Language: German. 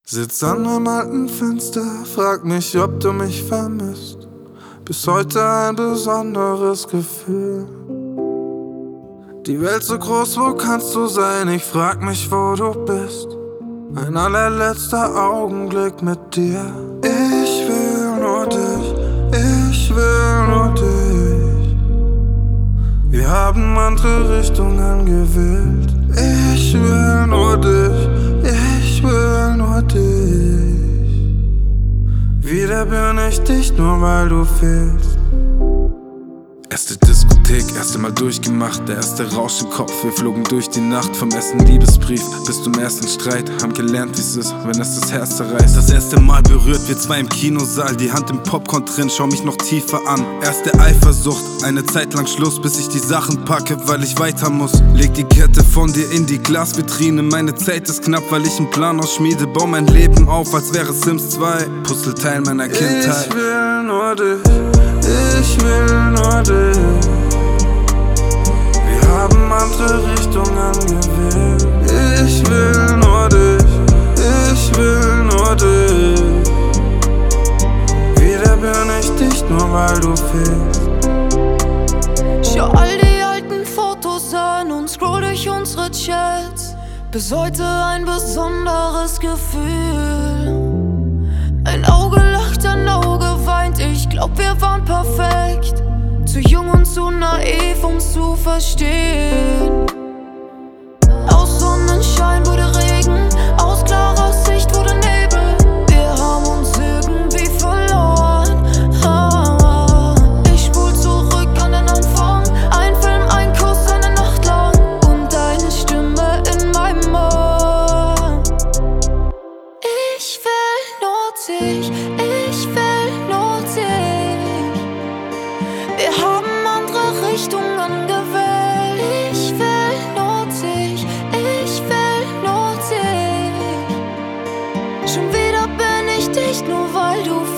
Sitz an meinem alten Fenster, frag mich, ob du mich vermisst. Bis heute ein besonderes Gefühl. Die Welt so groß, wo kannst du sein? Ich frag mich, wo du bist. Ein allerletzter Augenblick mit dir. Ich will nur dich, ich will nur dich. Wir haben andere Richtungen gewählt. Ich will nur dich, ich will nur dich. Wieder bin ich dicht, nur weil du fehlst. Erste Diskothek, erste Mal durchgemacht, der erste Rausch im Kopf. Wir flogen durch die Nacht, vom ersten Liebesbrief bis zum ersten Streit. Haben gelernt, wie's ist, wenn es das Herz zerreißt. Das erste Mal berührt, wir zwei im Kinosaal, die Hand im Popcorn drin, schau mich noch tiefer an. Erste Eifersucht, eine Zeit lang Schluss, bis ich die Sachen packe, weil ich weiter muss. Leg die Kette von dir in die Glasvitrine, meine Zeit ist knapp, weil ich einen Plan ausschmiede. Bau mein Leben auf, als wäre Sims 2, Puzzleteil meiner Kindheit. Ich will nur dich, ich will nur dich. Wir haben andere Richtungen gewählt. Ich will nur dich, ich will nur dich. Wieder bin ich dicht, nur weil du fehlst. Schau all die alten Fotos an und scroll durch unsere Chats. Bis heute ein besonderes Gefühl. Ein Auge lacht, ein Auge weint. Ich glaub, wir waren perfekt. Zu jung und zu naiv, zu verstehen. Aus Sonnenschein wurde Regen, aus klarer Sicht wurde Nebel. Wir haben uns irgendwie verloren. Ich spul zurück an den Anfang. Ein Film, ein Kuss, eine Nacht lang. Und deine Stimme in meinem Ohr. Ich will nur dich, ich will nur dich. Wir haben andere Richtungen gewählt. Ich will nur dich, ich will nur dich. Schon wieder bin ich dicht, nur weil du